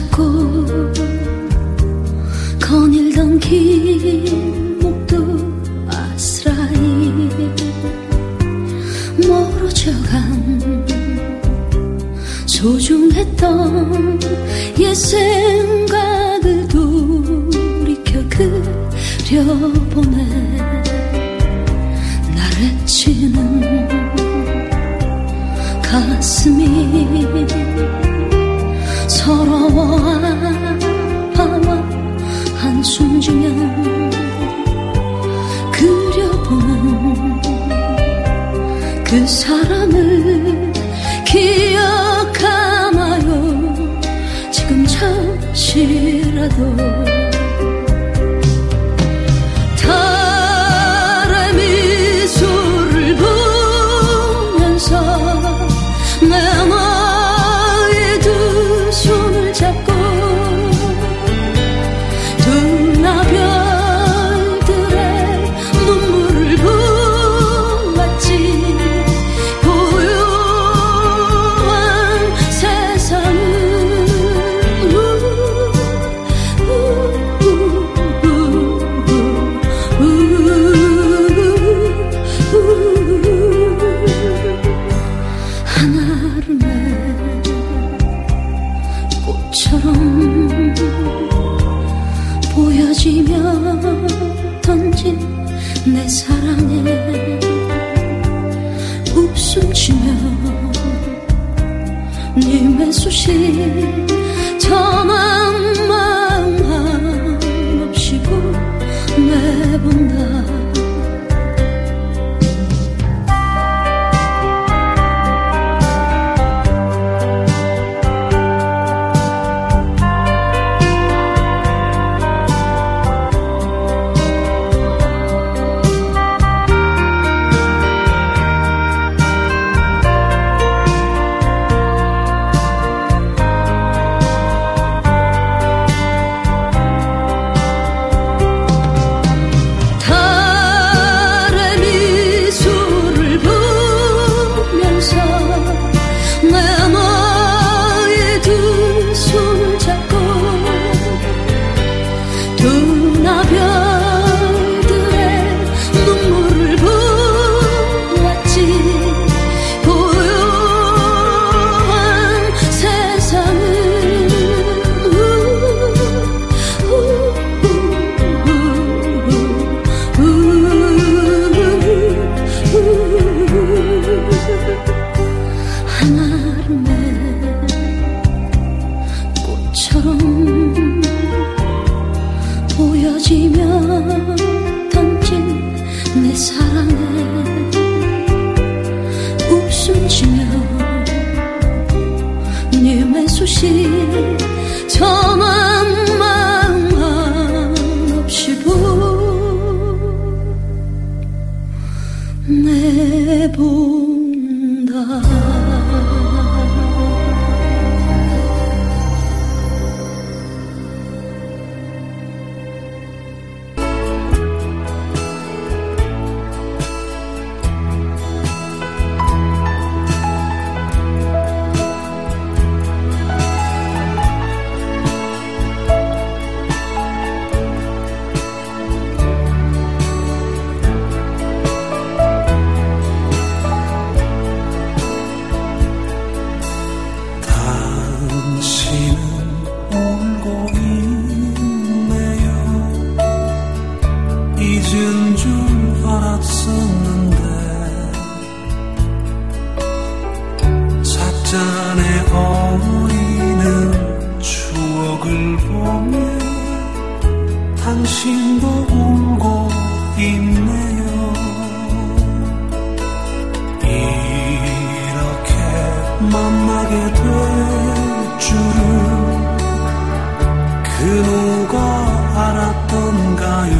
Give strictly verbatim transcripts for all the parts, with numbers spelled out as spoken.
잡고 거닐던 길목도 아스라이 멀어져간 소중했던 옛 생각을 돌이켜 그려보네. 나를 치는 가슴이 서러워 아파와 한숨 지면 그려보는 그 사람을 기억하나요? 지금 잠시라도 달의 미소를 보면서 내 너의 두 손을 잡고 두나별들의 눈물을 보았지. 고요한 세상을 한아름의 꽃처럼 보여지며 던진 내 사랑에 웃음치며 네 매소시 전한 마음 한없이 보내본다. 보여지며 던진 내 사랑에 웃음치며 네 매소시 전한 마음 한없이 보내본다. 잊은 줄 알았었는데 찻잔에 어리는 추억을 보며 당신도 울고 있네요. 이렇게 만나게 될 줄은 그 누가 알았던가요.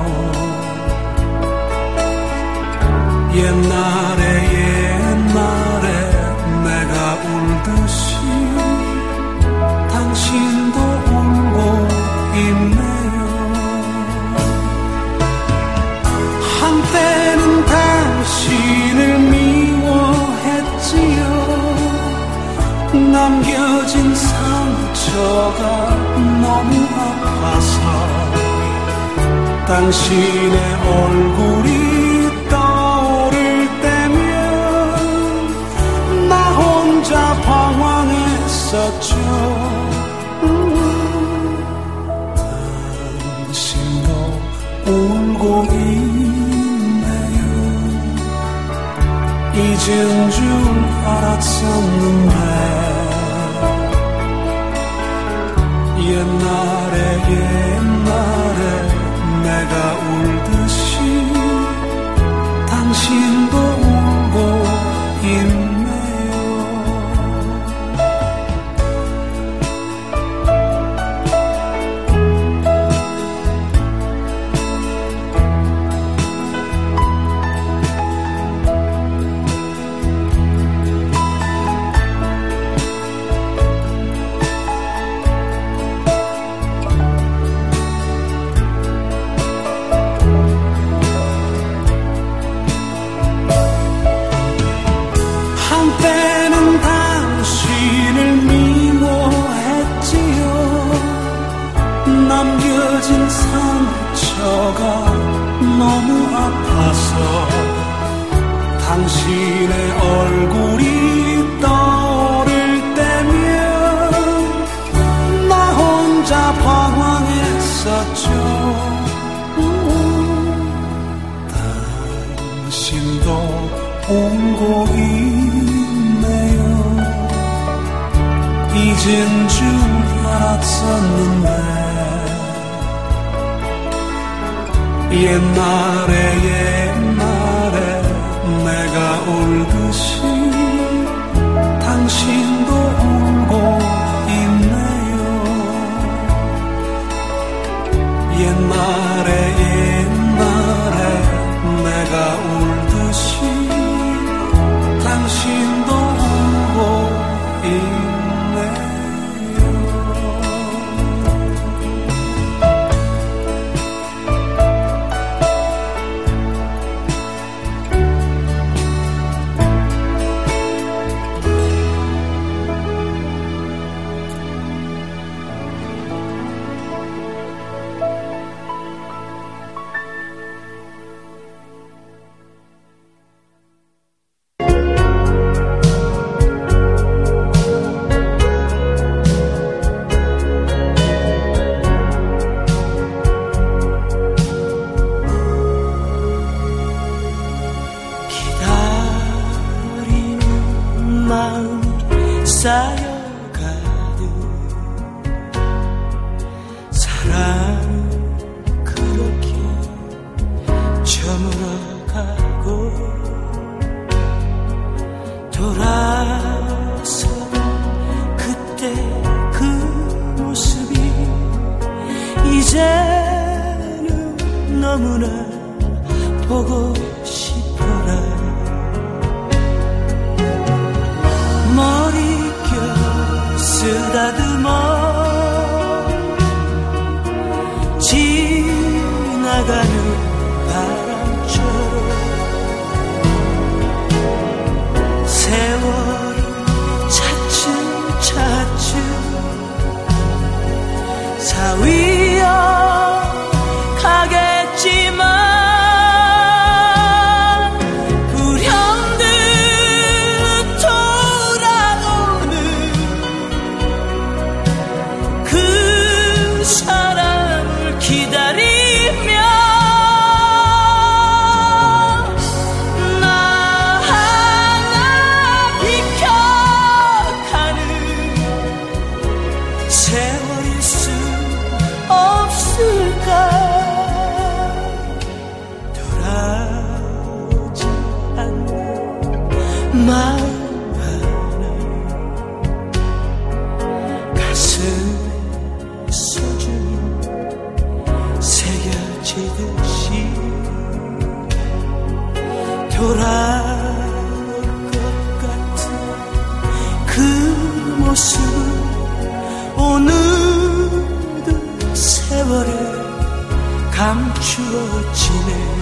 옛날에 옛날에 내가 울듯이 당신도 울고 있네요. 한때는 당신을 미워했지요. 남겨진 상처 상처가 너무 아파서 당신의 얼굴이 떠오를 때면 나 혼자 방황했었죠. 당신도 울고 있네요. 잊은 줄 알았었는데 옛날에 옛날에 내가 울듯이 당신도 울고 있네요. 남겨진 상처가 너무 아파서 당신의 얼굴이 떠오를 때면 나 혼자 방황했었죠. 당신도 울고 있네요. 잊은 줄 알았었는데 옛날에 옛날에 내가 울듯이 당신도 울고 있네요. 옛날에 옛날에 내가 울듯이 당신도 울고 있네요. 쌓여가는 사랑 그렇게 저물어가고 돌아서던 그때 그 모습이 이제는 너무나 보고 싶어라. 머릿결 쓰다듬어 지나가는 바람처럼 세월이 차츰 차츰 사위어 가겠지만 돌아올 것 같은 그 모습은 어느덧 세월에 감추어지네.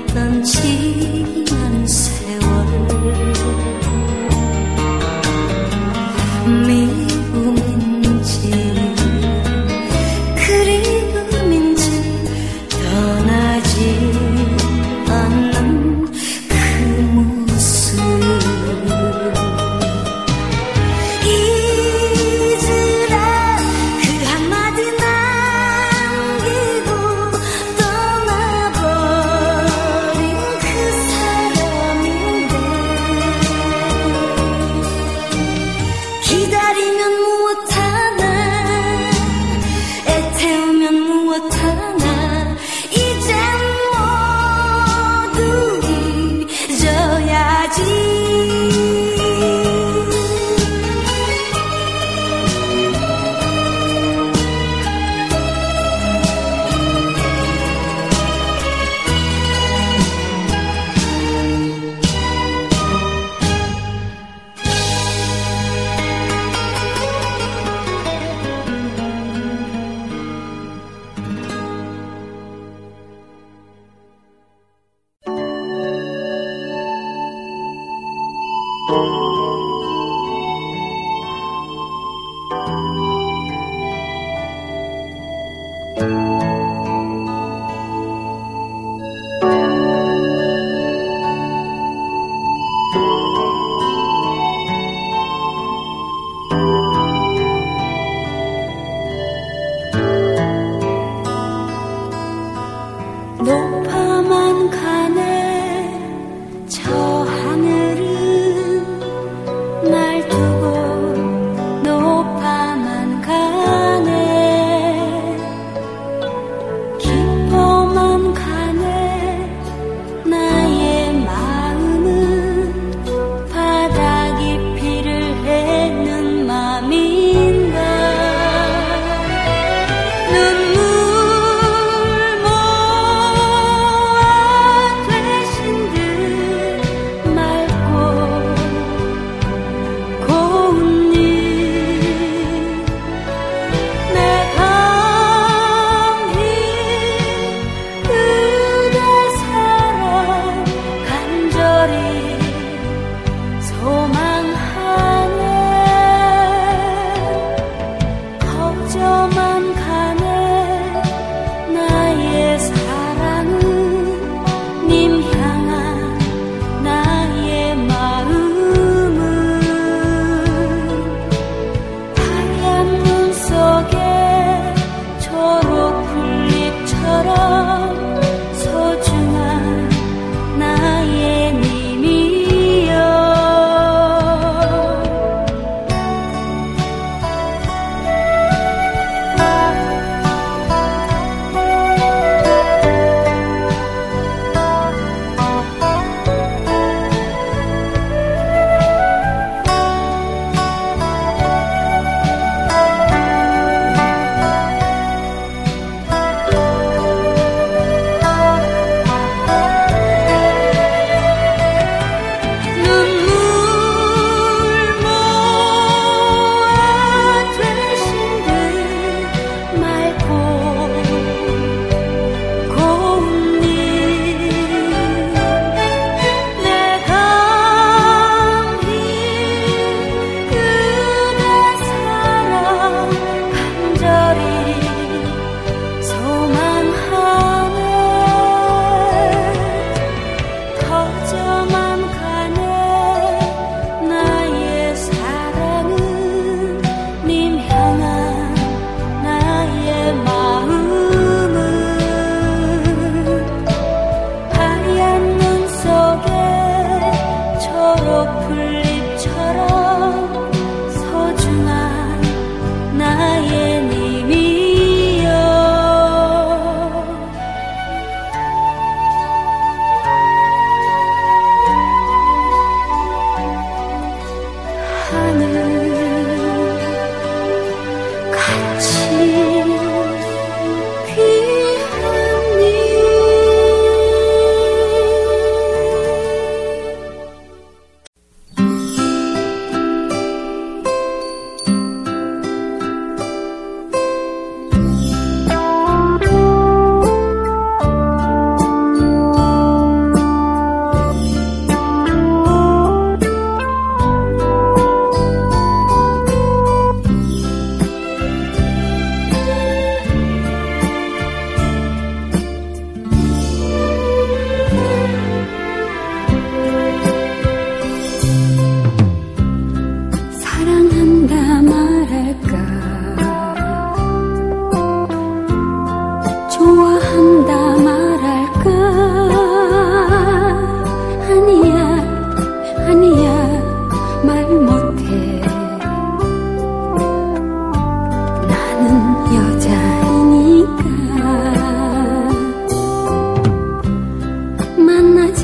했던 지난 세월 미움인지 그리움인지 떠나지 않는 그 모습 잊으라 그 한마디 남기고 떠나버린 그 사람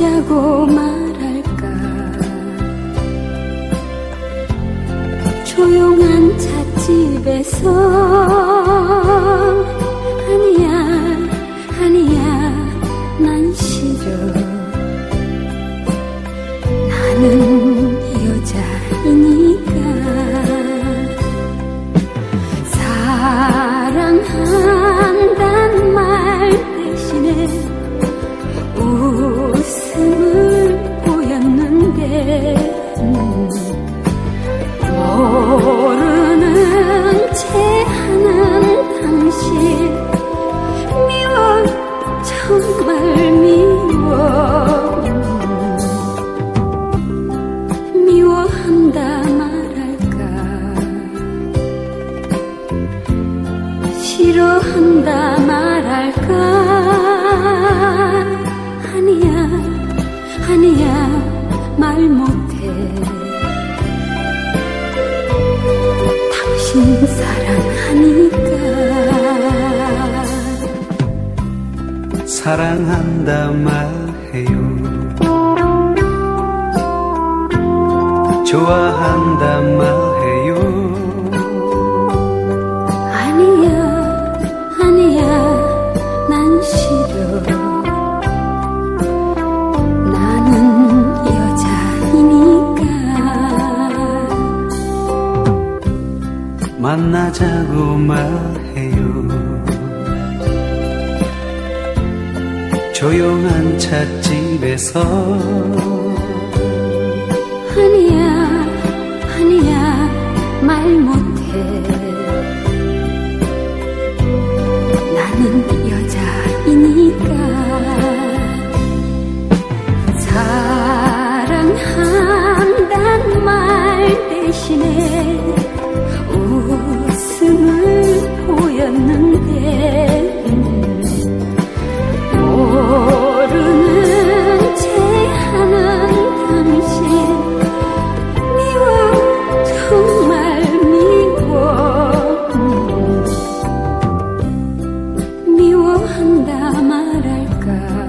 만나자고 말할까. 조용한 찻집에서 아니야 아니야 난 싫어. 나는 여자이니까. 사랑한단 말 대신에 웃음을 보였는데 모르는 채 하는 당신 미워 정말 미워. 미워한다 말할까. 싫어한다 말할까. 아니야 아니야 말 못해. 당신 사랑하니까. 사랑한다 말해요. 좋아한다 말해요. 아니야 아니야 난 싫어. 나는 여자이니까. 만나자고 말해요. 조용한 찻집에서 아니야 아니야 말 못해. 나는 여자이니까. 사랑한단 말 대신에 웃음을 보였는데 모르는 채 하는 당신 미워 정말 미워. 미워한다 말할까.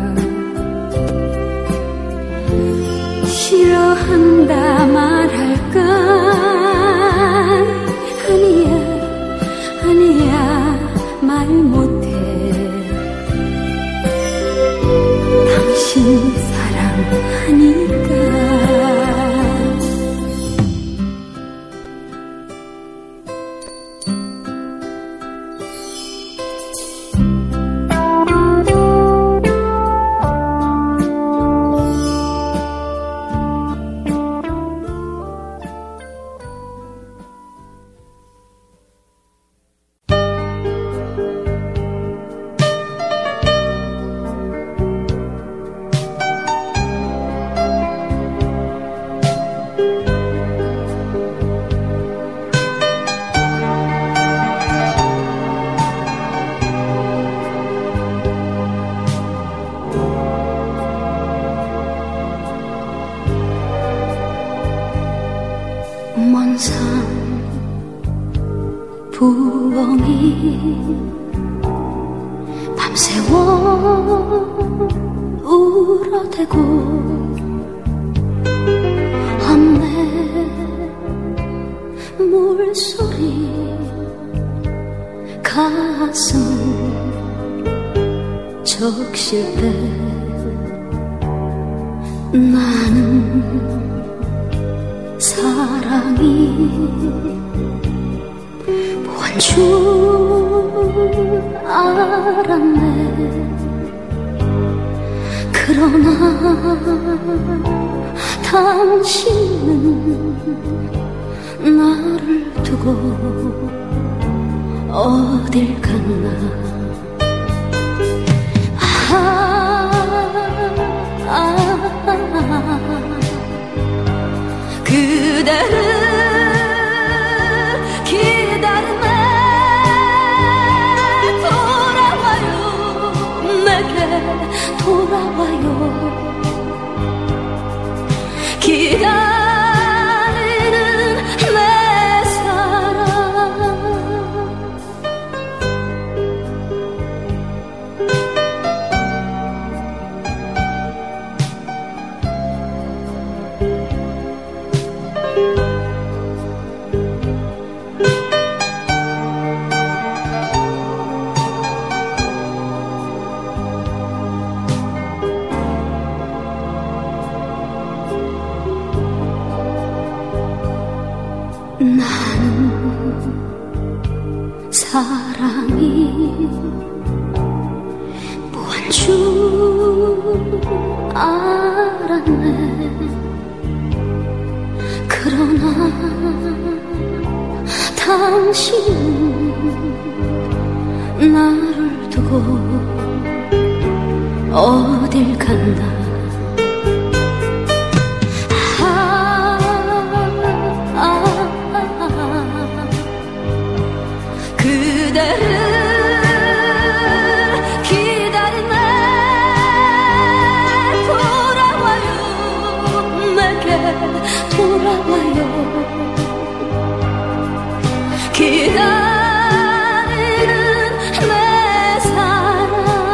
싫어한다 말할까. 아니야 아니야 말 못해. 당신 사랑하니까. 먼 산 부엉이 밤새워 울어대고 함내 물소리 가슴 적실 때 나는 사랑이 뭔 줄 알았네. 그러나 당신은 나를 두고 어딜 갔나. 아, 아, 아, 그대를 기다리네. 돌아와요 내게 돌아와요. 기다리는 내 사랑. 사랑이 무한 줄 알았네. 그러나 당신은 나를 두고 어딜 갔나. 아, 아, 아, 그대를 기다리네. 돌아와요, 내게 돌아와요. 기다리는 내 사랑.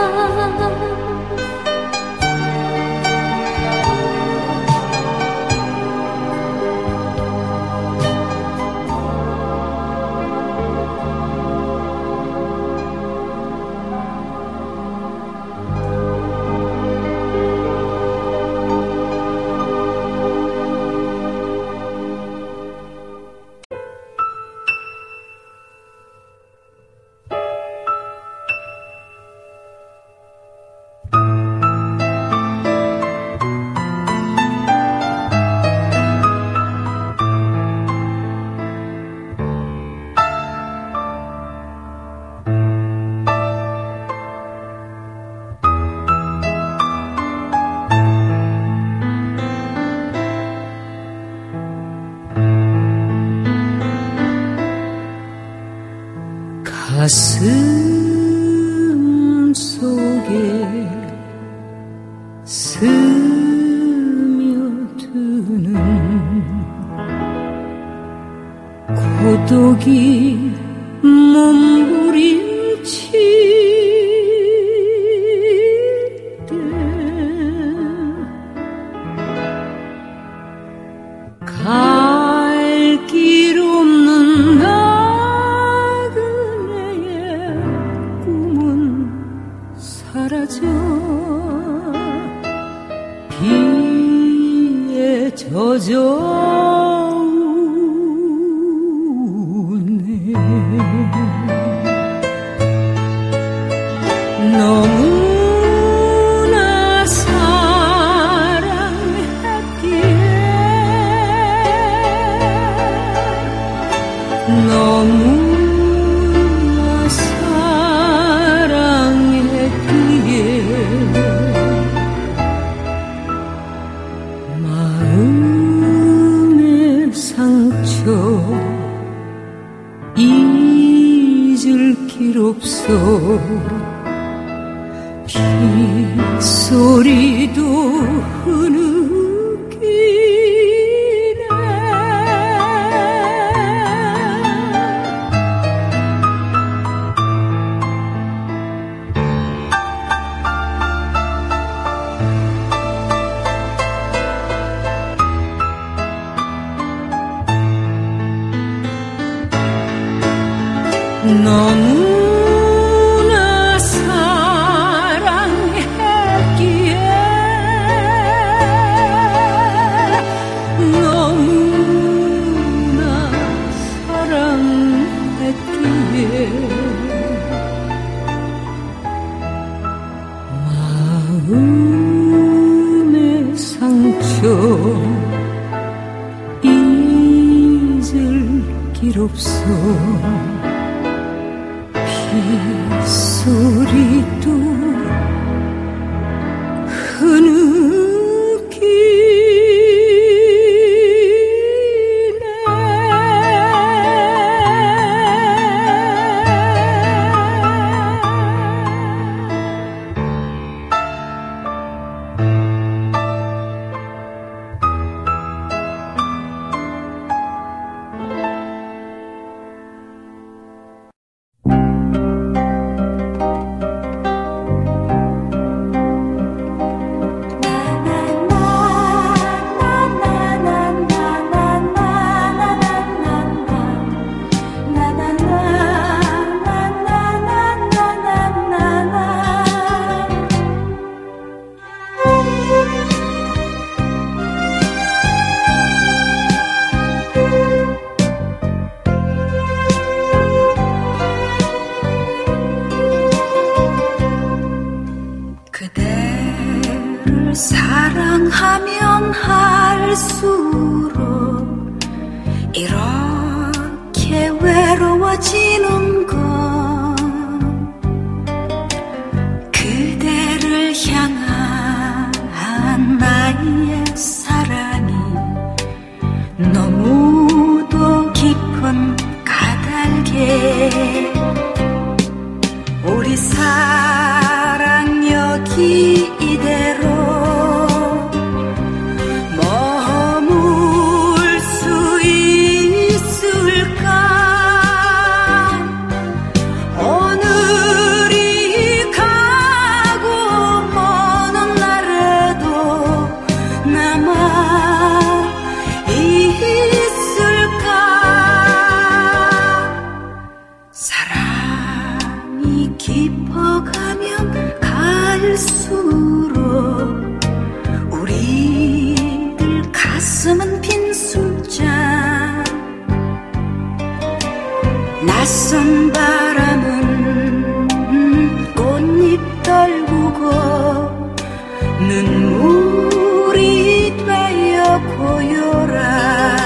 가슴 속에 스며드는 고독이 몸부림칠 때 갈 길 없는 나그네의 꿈은 사라져 비에 젖어 우네. 너무나 사랑했기에 너무나 사랑했기에 마음의 상처 잊을 길 없어. 빗소리도 흐느끼네. 너무나 사랑했기에 너무나 사랑했기에 마음의 상처 잊을 길 없어. 빗소리도 흐느끼네. 사랑하면 할수록 이렇게 외로워지는 건 그대를 향한 나의 사랑이 너무도 깊은 까닭에 우리 사랑 여기 이대로 머물 수 있을까? 오늘이 가고 먼 날에도 남아 있을까? 사랑이 깊어가면 갈수록 우리들 가슴은 빈 술잔 낯선 바람은 꽃잎 떨구고 눈물이 되어 고요라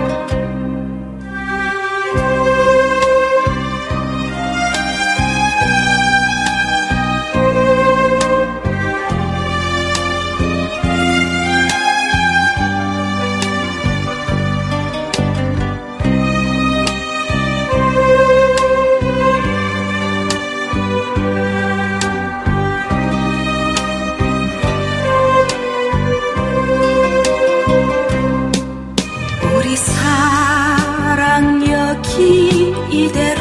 우리 사랑 여기 이대로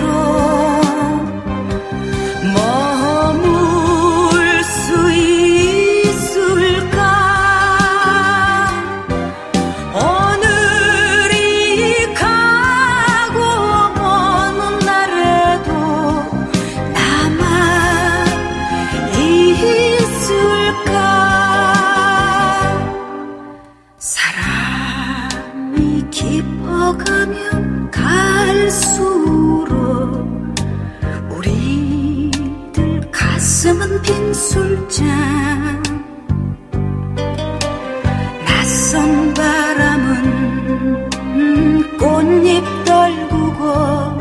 머물 수 있을까? 오늘이 가고 먼 날에도 남아 있을까? 사랑이 깊어가면 갈수록 우리들 가슴은 빈 술잔 낯선 바람은 꽃잎 떨구고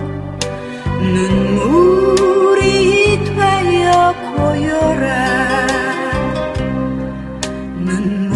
눈물이 되어 고요라 눈물